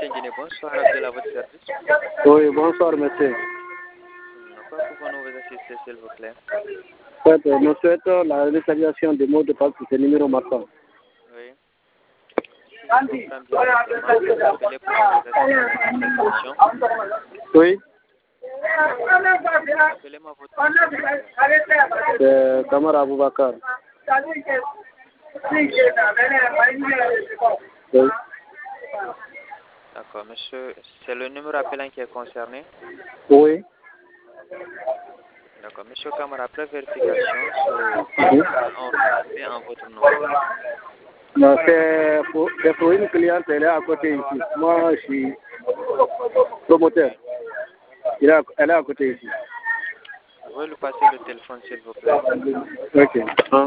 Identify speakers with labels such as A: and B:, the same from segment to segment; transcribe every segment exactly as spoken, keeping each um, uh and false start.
A: Guinée, bonsoir, Abdel, à votre service.
B: Oui, bonsoir, monsieur.
A: Quoi pouvons-nous vous assister, s'il vous plaît?
B: En fait, nous souhaitons la réalisation des mots de passe pour ce numéro marquant.
A: Oui. Si je comprends bien, vous appelez pour vous assister à cette émission.
B: Oui.
A: Appelez-moi votre nom.
B: C'est Kamara Aboubakar. Oui.
A: D'accord, monsieur, c'est le numéro appelant qui est concerné?
B: Oui.
A: D'accord, monsieur Kamara, après vérification,
B: Oui.
A: on fait en votre nom.
B: Non, c'est pour, c'est pour une cliente, elle est à côté ici. Moi, je suis promoteur. Elle est à, elle est à côté ici.
A: Vous pouvez lui passer le téléphone, s'il vous plaît.
B: Ok. Hein?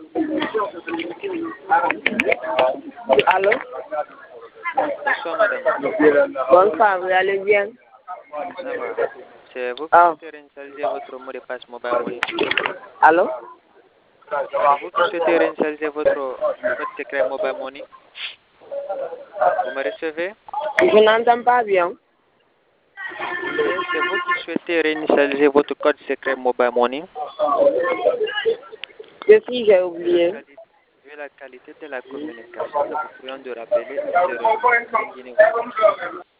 C: Allô?
A: Bonsoir, madame.
C: Bonsoir, vous allez bien?
A: Ça va. C'est vous qui
C: Ah.
A: souhaitez réinitialiser votre mot de passe Mobile Money?
C: Allô?
A: C'est vous qui souhaitez réinitialiser votre code secret Mobile Money? Vous me recevez?
C: Je n'entends pas bien.
A: C'est vous qui souhaitez réinitialiser votre code secret Mobile Money?
C: Je suis, j'ai oublié.
A: Vu la qualité de la communication, nous vous prions de rappeler ultérieurement.